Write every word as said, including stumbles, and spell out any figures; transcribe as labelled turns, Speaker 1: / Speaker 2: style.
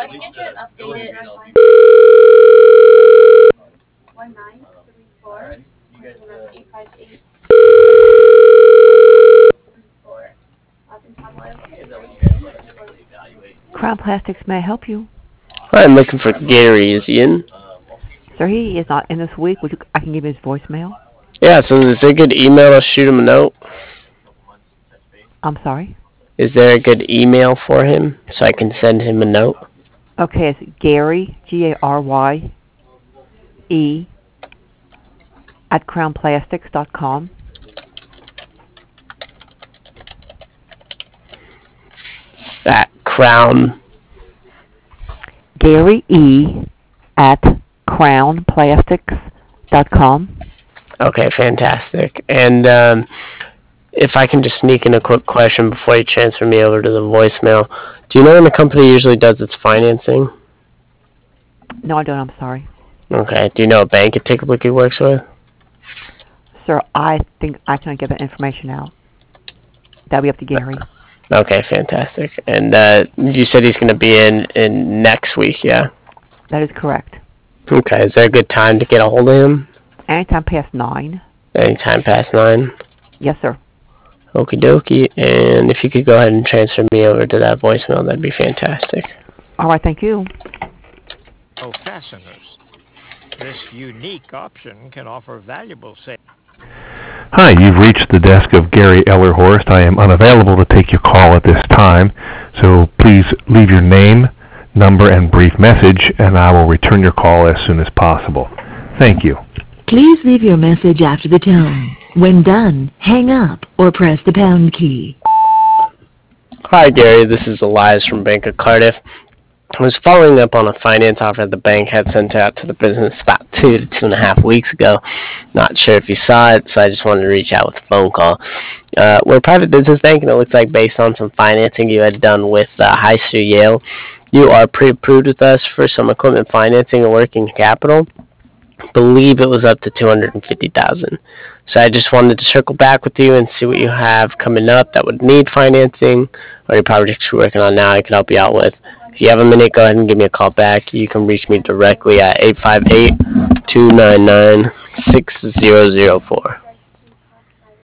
Speaker 1: Crown Plastics may I help you?
Speaker 2: I'm looking for Gary. Is he in?
Speaker 1: Sir, he is not in this week. Would you, I can give you his voicemail.
Speaker 2: Yeah, so is there a good email? I'll shoot him a note.
Speaker 1: I'm sorry?
Speaker 2: Is there a good email for him so I can send him a note?
Speaker 1: Okay, it's Gary, G A R Y E, at crown plastics dot com.
Speaker 2: At Crown.
Speaker 1: Gary E. at crown plastics dot com.
Speaker 2: Okay, fantastic. And um, if I can just sneak in a quick question before you transfer me over to the voicemail. Do you know when the company usually does its financing?
Speaker 1: No, I don't. I'm sorry.
Speaker 2: Okay. Do you know what bank it typically works with?
Speaker 1: Sir, I think I cannot give that information out. That'll be up to Gary.
Speaker 2: Okay, fantastic. And uh, you said he's going to be in, in next week, yeah?
Speaker 1: That is correct.
Speaker 2: Okay. Is there a good time to get a hold of him?
Speaker 1: Anytime past nine.
Speaker 2: Anytime past nine?
Speaker 1: Yes, sir.
Speaker 2: Okie dokie. And if you could go ahead and transfer me over to that voicemail, that'd be fantastic.
Speaker 1: All right, thank you.
Speaker 3: Oh, fasteners. This unique option can offer valuable savings.
Speaker 4: Hi, you've reached the desk of Gary Ellerhorst. I am unavailable to take your call at this time, so please leave your name, number, and brief message, and I will return your call as soon as possible. Thank you.
Speaker 5: Please leave your message after the tone. When done, hang up or press the pound key.
Speaker 2: Hi, Gary. This is Elias from Bank of Cardiff. I was following up on a finance offer the bank had sent out to the business about two to two and a half weeks ago. Not sure if you saw it, so I just wanted to reach out with a phone call. Uh, we're a private business bank, and it looks like based on some financing you had done with uh, High Street Yale, you are pre-approved with us for some equipment financing and working capital. I believe it was up to two hundred fifty thousand dollars. So I just wanted to circle back with you and see what you have coming up that would need financing, or your projects you're working on now I can help you out with. If you have a minute, go ahead and give me a call back. You can reach me directly at eight five eight, two nine nine, six zero zero four.